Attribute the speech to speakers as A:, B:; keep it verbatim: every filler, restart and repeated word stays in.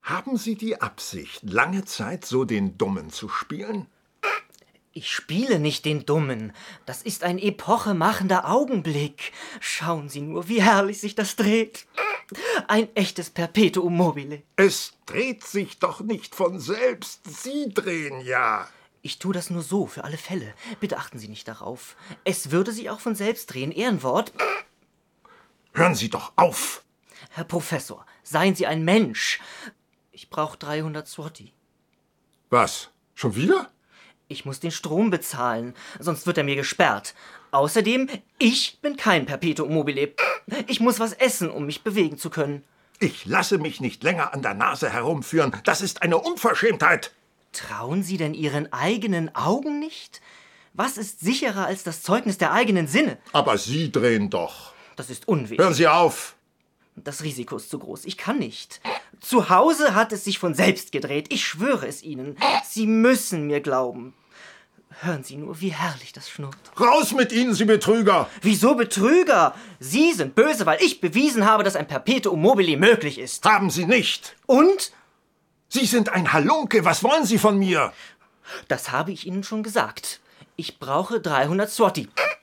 A: Haben Sie die Absicht, lange Zeit so den Dummen zu spielen?
B: Ich spiele nicht den Dummen. Das ist ein epochemachender Augenblick. Schauen Sie nur, wie herrlich sich das dreht. Ein echtes Perpetuum mobile.
A: Es dreht sich doch nicht von selbst. Sie drehen ja.
B: Ich tue das nur so, für alle Fälle. Bitte achten Sie nicht darauf. Es würde sich auch von selbst drehen. Ehrenwort.
A: Hören Sie doch auf.
B: Herr Professor, seien Sie ein Mensch. Ich brauche dreihundert Zloty.
A: Was? Schon wieder?
B: Ich muss den Strom bezahlen, sonst wird er mir gesperrt. Außerdem, ich bin kein Perpetuum mobile. Ich muss was essen, um mich bewegen zu können.
A: Ich lasse mich nicht länger an der Nase herumführen. Das ist eine Unverschämtheit.
B: Trauen Sie denn Ihren eigenen Augen nicht? Was ist sicherer als das Zeugnis der eigenen Sinne?
A: Aber Sie drehen doch.
B: Das ist unwichtig.
A: Hören Sie auf.
B: Das Risiko ist zu groß. Ich kann nicht. Zu Hause hat es sich von selbst gedreht. Ich schwöre es Ihnen. Sie müssen mir glauben. Hören Sie nur, wie herrlich das schnurrt.
A: Raus mit Ihnen, Sie Betrüger!
B: Wieso Betrüger? Sie sind böse, weil ich bewiesen habe, dass ein Perpetuum mobile möglich ist.
A: Haben Sie nicht.
B: Und?
A: Sie sind ein Halunke. Was wollen Sie von mir?
B: Das habe ich Ihnen schon gesagt. Ich brauche dreihundert Zloty.